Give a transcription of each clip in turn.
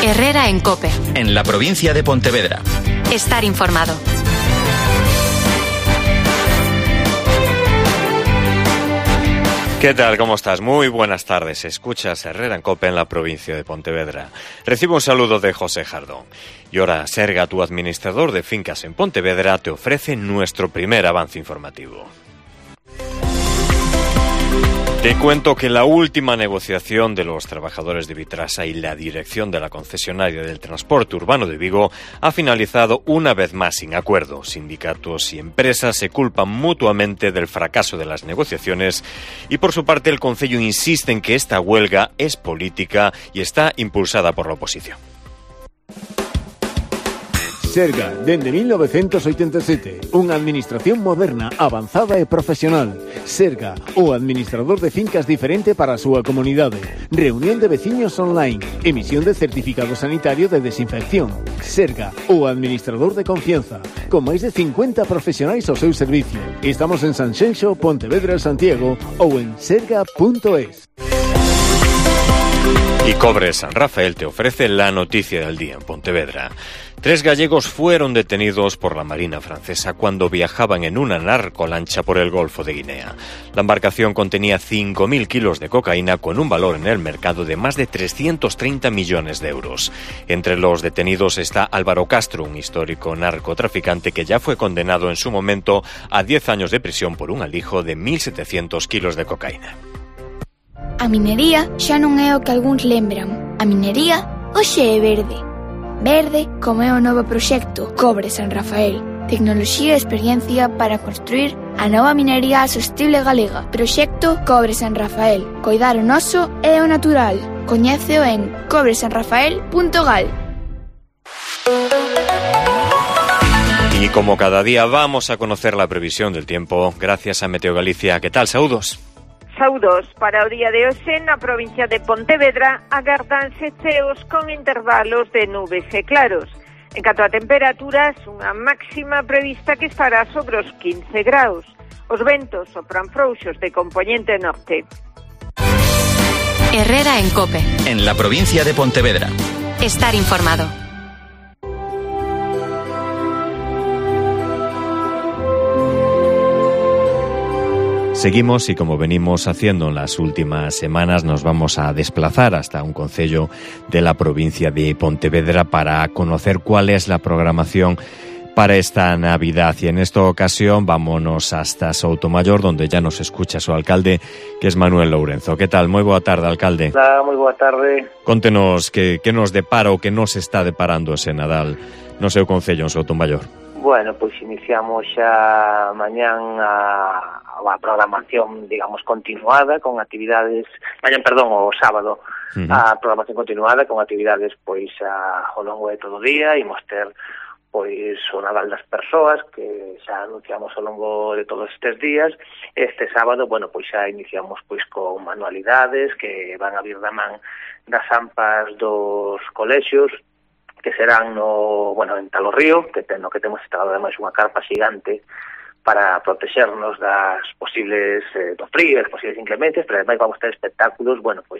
Herrera en COPE. En la provincia de Pontevedra. Estar informado. ¿Qué tal? ¿Cómo estás? Muy buenas tardes. Escuchas Herrera en COPE en la provincia de Pontevedra. Recibo un saludo de José Jardón. Y ahora, Serga, tu administrador de fincas en Pontevedra, te ofrece nuestro primer avance informativo. Te cuento que la última negociación de los trabajadores de Vitrasa y la dirección de la concesionaria del transporte urbano de Vigo ha finalizado una vez más sin acuerdo. Sindicatos y empresas se culpan mutuamente del fracaso de las negociaciones y por su parte el Concello insiste en que esta huelga es política y está impulsada por la oposición. Serga, dende 1987, unha administración moderna, avanzada e profesional. Serga, o administrador de fincas diferente para a súa comunidade. Reunión de veciños online. Emisión de certificado sanitario de desinfección. Serga, o administrador de confianza. Con máis de 50 profesionais ao seu servicio. Estamos en Sanxenxo, Pontevedra, Santiago ou en serga.es. Y Cobre San Rafael te ofrece la noticia del día en Pontevedra. 3 gallegos fueron detenidos por la Marina francesa cuando viajaban en una narcolancha por el Golfo de Guinea. La embarcación contenía 5.000 kilos de cocaína con un valor en el mercado de más de 330 millones de euros. Entre los detenidos está Álvaro Castro, un histórico narcotraficante que ya fue condenado en su momento a 10 años de prisión por un alijo de 1.700 kilos de cocaína. A minería xa non é o que algúns lembran. A minería hoxe é verde. Verde como é o novo proxecto Cobre San Rafael. Tecnoloxía e experiencia para construir a nova minería sostible galega. Proxecto Cobre San Rafael. Coidar o noso e o natural. Coñéceo en cobresanrafael.gal. Y como cada día vamos a conocer la previsión del tiempo gracias a Meteo Galicia. ¿Qué tal? Saúdos. Saúdos. Para o día de hoxe na provincia de Pontevedra agardanse cheos con intervalos de nubes e claros. En canto a temperaturas, unha máxima prevista que estará sobre os 15 graus. Os ventos sopran frouxos de compoñente norte. Herrera en COPE. En la provincia de Pontevedra. Estar informado. Seguimos y como venimos haciendo en las últimas semanas nos vamos a desplazar hasta un concello de la provincia de Pontevedra para conocer cuál es la programación para esta Navidad. Y en esta ocasión vámonos hasta Soutomayor, donde ya nos escucha su alcalde, que es Manuel Lourenzo. ¿Qué tal? Moi boa tarde, alcalde. Hola, moi boa tarde. Contenos que nos depara ou que nos está deparando ese Nadal no seu concello en Soutomayor. Bueno, pois iniciamos xa mañán a programación, digamos, continuada con actividades, o sábado, a programación continuada con actividades pois ao longo de todo o día. Imos ter pois o Nadal das persoas que xa anunciamos ao longo de todos estes días. Este sábado, pois xa iniciamos pois con manualidades que van a vir da man das AMPAs dos colexios, que serán en Talo Río, que temos instalado ademais unha carpa xigante para protegernos das posibles do frío, das posibles inclementes, pero ademais vamos ter espectáculos,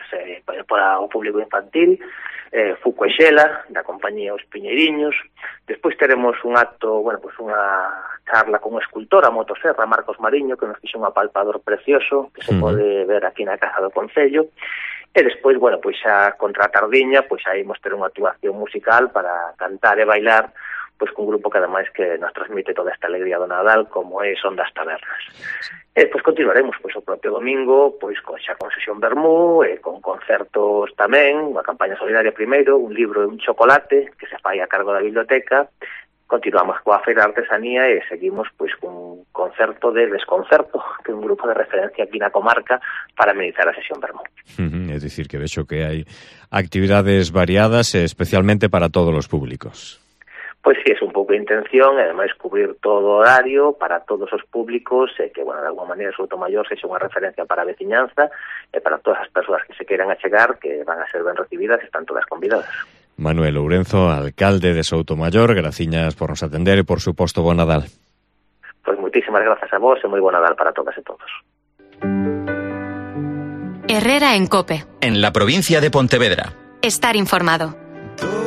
para o público infantil, Fuco e Xela, da compañía Os Piñeiriños. Despois teremos un acto, unha charla con o escultor a motosserra, Marcos Mariño, que nos fixo un apalpador precioso, que se pode ver aquí na Casa do Concello. E despois, xa contra a tardiña, aí imos ter unha actuación musical para cantar e bailar, cun grupo que ademais que nos transmite toda esta alegría do Nadal, como é Son das Tabernas. E despois continuaremos, o propio domingo, con sesión vermú, e con concertos tamén, unha campaña solidaria primeiro, un libro e un chocolate, que se fai a cargo da biblioteca. Continuamos coa Feira de Artesanía e seguimos cun concerto de Desconcerto, que é un grupo de referencia aquí na comarca para amenizar a sesión vermú. Es decir, que vexo que hai actividades variadas, especialmente para todos os públicos. Pois sí, é un pouco de intención, e ademais cubrir todo o horario para todos os públicos, e que, de alguma maneira, Soutomayor sexa unha referencia para a veciñanza e para todas as persoas que se queiran achegar, que van a ser ben recibidas e están todas convidadas. Manuel Lourenzo, alcalde de Soutomayor, graciñas por nos atender e, por suposto, bo Nadal. Pois moitísimas grazas a vos e moi bo Nadal para todas e todos. Herrera en COPE. En la provincia de Pontevedra. Estar informado.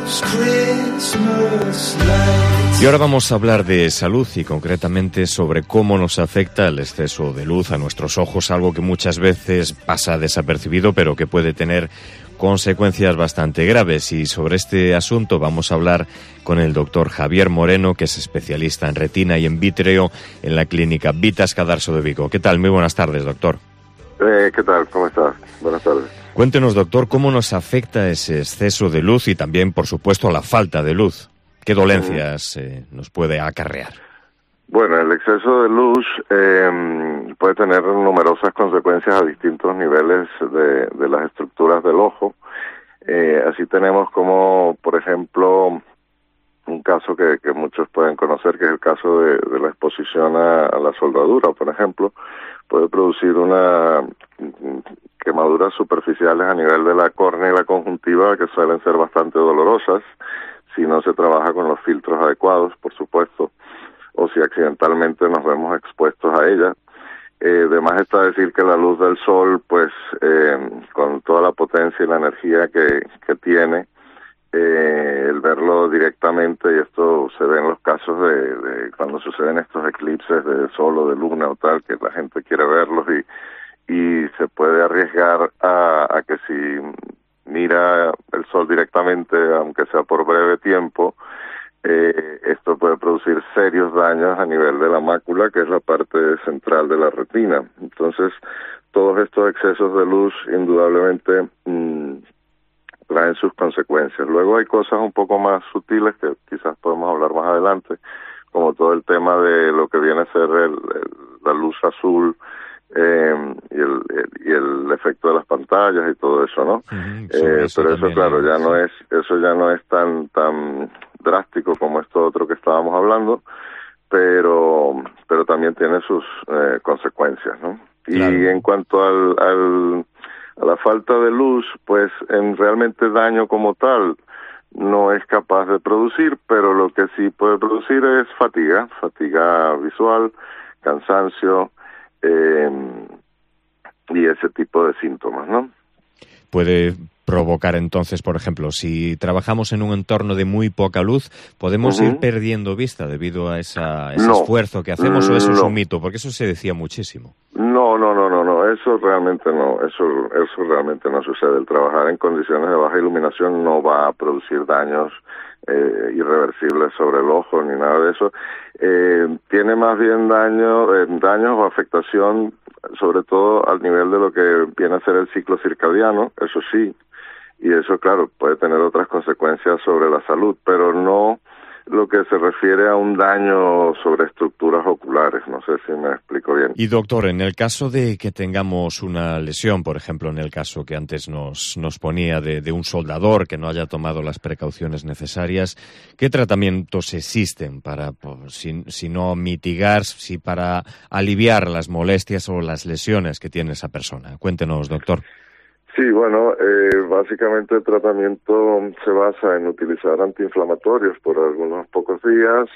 Y ahora vamos a hablar de salud y concretamente sobre cómo nos afecta el exceso de luz a nuestros ojos, algo que muchas veces pasa desapercibido pero que puede tener consecuencias bastante graves. Y sobre este asunto vamos a hablar con el doctor Javier Moreno, que es especialista en retina y en vítreo en la clínica Vitas Cadarso de Vigo. ¿Qué tal? Muy buenas tardes, doctor. ¿Qué tal? ¿Cómo estás? Buenas tardes. Cuéntenos, doctor, cómo nos afecta ese exceso de luz y también, por supuesto, la falta de luz. ¿Qué dolencias nos puede acarrear? Bueno, el exceso de luz puede tener numerosas consecuencias a distintos niveles de las estructuras del ojo. Así tenemos como, por ejemplo, un caso que muchos pueden conocer, que es el caso de la exposición a la soldadura, por ejemplo. Puede producir una quemaduras superficiales a nivel de la córnea y la conjuntiva que suelen ser bastante dolorosas si no se trabaja con los filtros adecuados, por supuesto, o si accidentalmente nos vemos expuestos a ella. Además está decir que la luz del sol, pues con toda la potencia y la energía que tiene, el verlo directamente, y esto se ve en los casos de cuando suceden estos eclipses de sol o de luna o tal, que la gente quiere verlos y se puede arriesgar a que si mira el sol directamente, aunque sea por breve tiempo, esto puede producir serios daños a nivel de la mácula, que es la parte central de la retina. Entonces, todos estos excesos de luz indudablemente traen sus consecuencias. Luego hay cosas un poco más sutiles que quizás podemos hablar más adelante, como todo el tema de lo que viene a ser la luz azul, y el efecto de las pantallas y todo eso, ¿no? Pero eso, claro, ya no es tan drástico como esto otro que estábamos hablando, pero también tiene sus consecuencias, ¿no? Claro. Y en cuanto a la falta de luz, pues realmente daño como tal no es capaz de producir, pero lo que sí puede producir es fatiga visual, cansancio, y ese tipo de síntomas, ¿no? Puede provocar entonces, por ejemplo, si trabajamos en un entorno de muy poca luz, ¿podemos ir perdiendo vista debido a ese esfuerzo que hacemos o eso es un mito? Porque eso se decía muchísimo. No, eso realmente no, eso realmente no sucede. El trabajar en condiciones de baja iluminación no va a producir daños irreversibles sobre el ojo ni nada de eso. Tiene más bien daños o afectación sobre todo al nivel de lo que viene a ser el ciclo circadiano, eso sí, y eso claro puede tener otras consecuencias sobre la salud, pero no lo que se refiere a un daño sobre estructuras oculares. No sé si me explico bien. Y doctor, en el caso de que tengamos una lesión, por ejemplo, en el caso que antes nos ponía de un soldador que no haya tomado las precauciones necesarias, ¿qué tratamientos existen para, si no mitigar, si para aliviar las molestias o las lesiones que tiene esa persona? Cuéntenos, doctor. Sí, bueno, básicamente el tratamiento se basa en utilizar antiinflamatorios por algunos pocos días,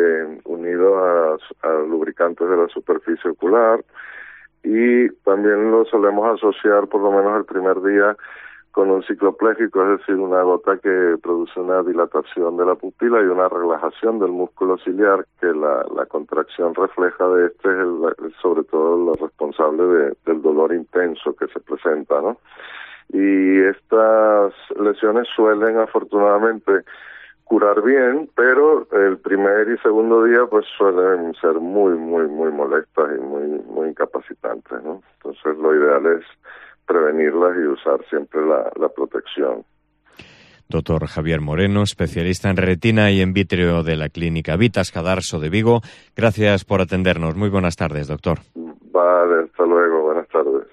unido a lubricantes de la superficie ocular, y también lo solemos asociar por lo menos el primer día con un cicloplégico, es decir, una gota que produce una dilatación de la pupila y una relajación del músculo ciliar, que la contracción refleja de este es sobre todo lo responsable del dolor intenso que se presenta, ¿no? Y estas lesiones suelen afortunadamente curar bien, pero el primer y segundo día pues suelen ser muy molestas y muy incapacitantes, ¿no? Entonces lo ideal es prevenirlas y usar siempre la protección. Doctor Javier Moreno, especialista en retina y en vítreo de la clínica Vitas Cadarso de Vigo. Gracias por atendernos. Muy buenas tardes, doctor. Vale, hasta luego. Buenas tardes.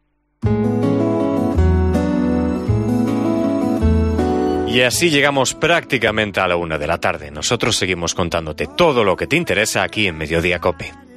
Y así llegamos prácticamente a la 1 de la tarde. Nosotros seguimos contándote todo lo que te interesa aquí en Mediodía COPE.